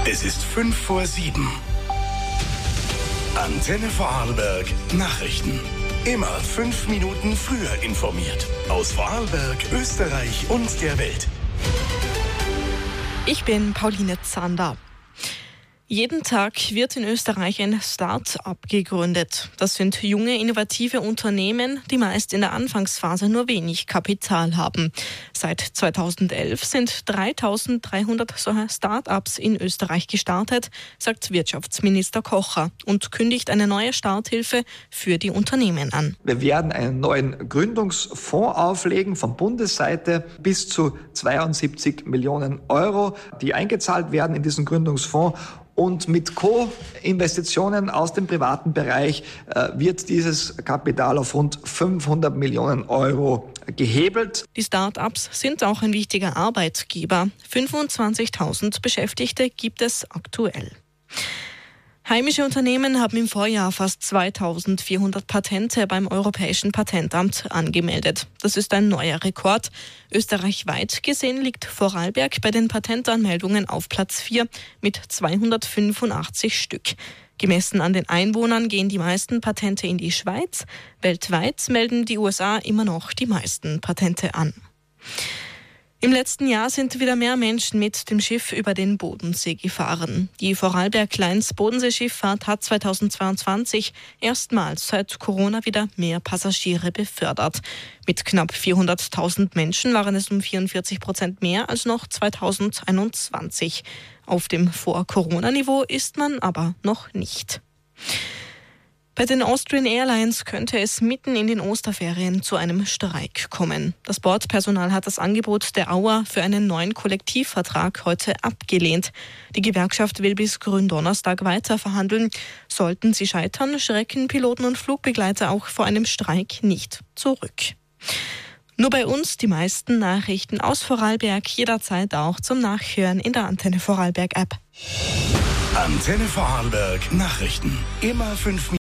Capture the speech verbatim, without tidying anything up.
Es ist fünf vor sieben. Antenne Vorarlberg Nachrichten. Immer fünf Minuten früher informiert. Aus Vorarlberg, Österreich und der Welt. Ich bin Pauline Zander. Jeden Tag wird in Österreich ein Start-up gegründet. Das sind junge, innovative Unternehmen, die meist in der Anfangsphase nur wenig Kapital haben. Seit zweitausendelf sind dreitausenddreihundert solcher Start-ups in Österreich gestartet, sagt Wirtschaftsminister Kocher und kündigt eine neue Starthilfe für die Unternehmen an. Wir werden einen neuen Gründungsfonds auflegen von Bundesseite bis zu zweiundsiebzig Millionen Euro, die eingezahlt werden in diesen Gründungsfonds. Und mit Co-Investitionen aus dem privaten Bereich äh, wird dieses Kapital auf rund fünfhundert Millionen Euro gehebelt. Die Start-ups sind auch ein wichtiger Arbeitgeber. fünfundzwanzigtausend Beschäftigte gibt es aktuell. Heimische Unternehmen haben im Vorjahr fast zweitausendvierhundert Patente beim Europäischen Patentamt angemeldet. Das ist ein neuer Rekord. Österreichweit gesehen liegt Vorarlberg bei den Patentanmeldungen auf Platz vier mit zweihundertfünfundachtzig Stück. Gemessen an den Einwohnern gehen die meisten Patente in die Schweiz. Weltweit melden die U S A immer noch die meisten Patente an. Im letzten Jahr sind wieder mehr Menschen mit dem Schiff über den Bodensee gefahren. Die Vorarlberg-Kleins-Bodenseeschifffahrt hat zweitausendzweiundzwanzig erstmals seit Corona wieder mehr Passagiere befördert. Mit knapp vierhunderttausend Menschen waren es um vierundvierzig Prozent mehr als noch zweitausendeinundzwanzig. Auf dem Vor-Corona-Niveau ist man aber noch nicht. Bei den Austrian Airlines könnte es mitten in den Osterferien zu einem Streik kommen. Das Bordpersonal hat das Angebot der A U A für einen neuen Kollektivvertrag heute abgelehnt. Die Gewerkschaft will bis Gründonnerstag weiter verhandeln. Sollten sie scheitern, schrecken Piloten und Flugbegleiter auch vor einem Streik nicht zurück. Nur bei uns die meisten Nachrichten aus Vorarlberg, jederzeit auch zum Nachhören in der Antenne Vorarlberg App. Antenne Vorarlberg Nachrichten. Immer fünf Minuten.